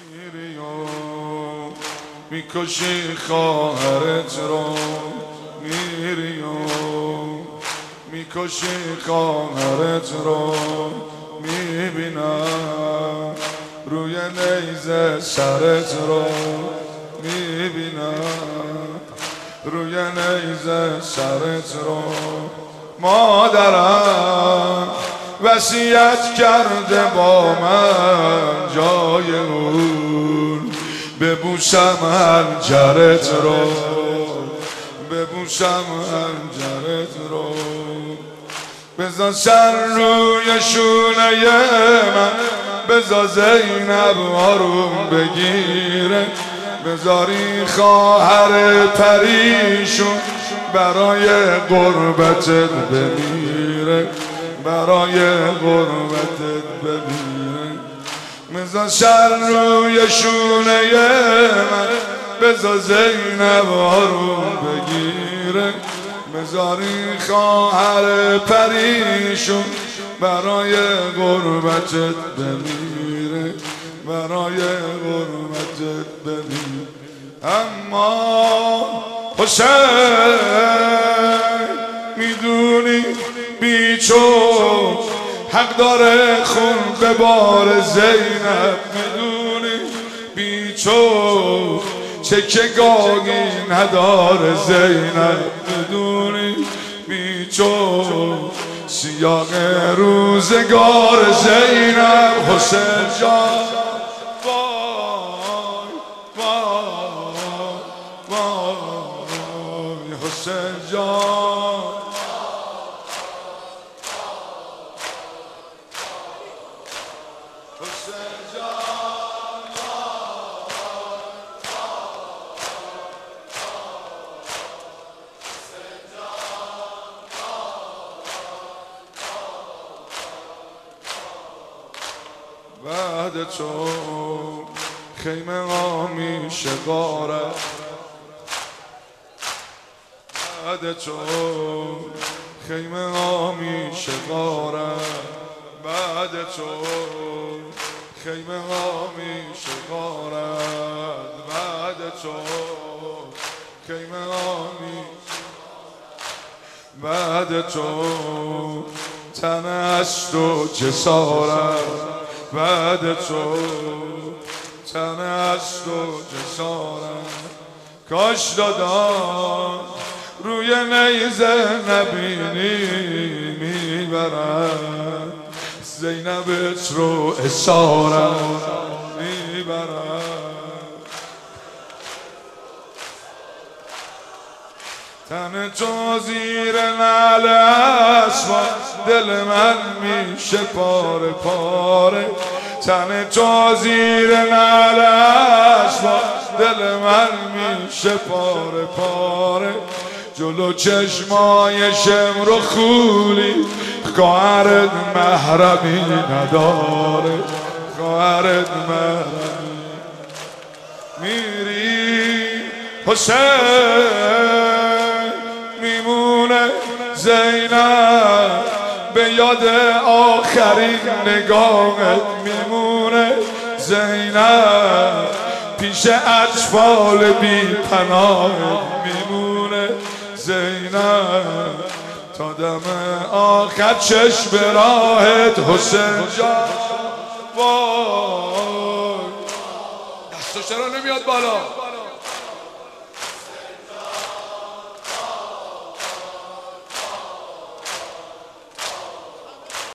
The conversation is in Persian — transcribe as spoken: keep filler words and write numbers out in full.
میری و میکشی خواهرت رو، میری و میکشی خواهرت رو، میبینم روی نیزه سرت رو، میبینم روی نیزه سرت رو. مادرم وصیت کرده با من جای اون ببوسم حنجرت رو، ببوسم حنجرت رو. بذار سر روی شونه من، بذار زینب آروم بگیره، بذاری خواهر پریشون برای قربتت بمیره، برای قربتت بمیره. بذار سر روی شونه من، بذار زینب آروم بگیره، بذاری خواهر پریشون برای غربتت بمیره، برای غربتت بمیره. اما حسین میدونی بیچو حق داره خون به بار زینب، میدونی بیچو چکه گاگی نداره زینب، میدونی بیچو سیاق روزگار زینب. حسین جان وای وای وای حسین جان، حسین جان بعد تو خیمه همیشه غارت، بعد تو خیمه همیشه غارت، بعد تو خیمه همیشه غارت، بعد تو خیمه همیشه، بعد تو تن است و جسارت، بعد تو تن است و جسارت. کاش دادان روی نیزه نبینی میبرن، زینبت رو اسارت میبرن. تن تو زیر نعل اسبان دل من میشه پاره پاره، تن تو زیر نعل اسبان دل من میشه پاره پاره. جلو چشمای شمر و خولی خواهرت محرمی نداره، خواهرت محرمی. میری حسین میمونه زینب به یاد آخرین نگاهت، میمونه زینب پیش اطفال بی پناهت، میمونه زینب تا دم آخر چشم راهت. حسین جان وای دستو چرا نمیاد بالا؟